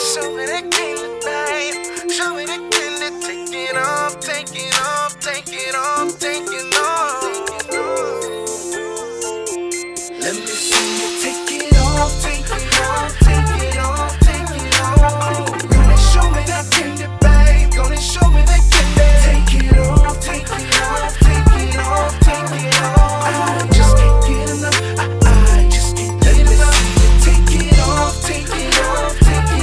Show me that candy, babe. Show me that candy. Take it off, take it off, take it off, take it off.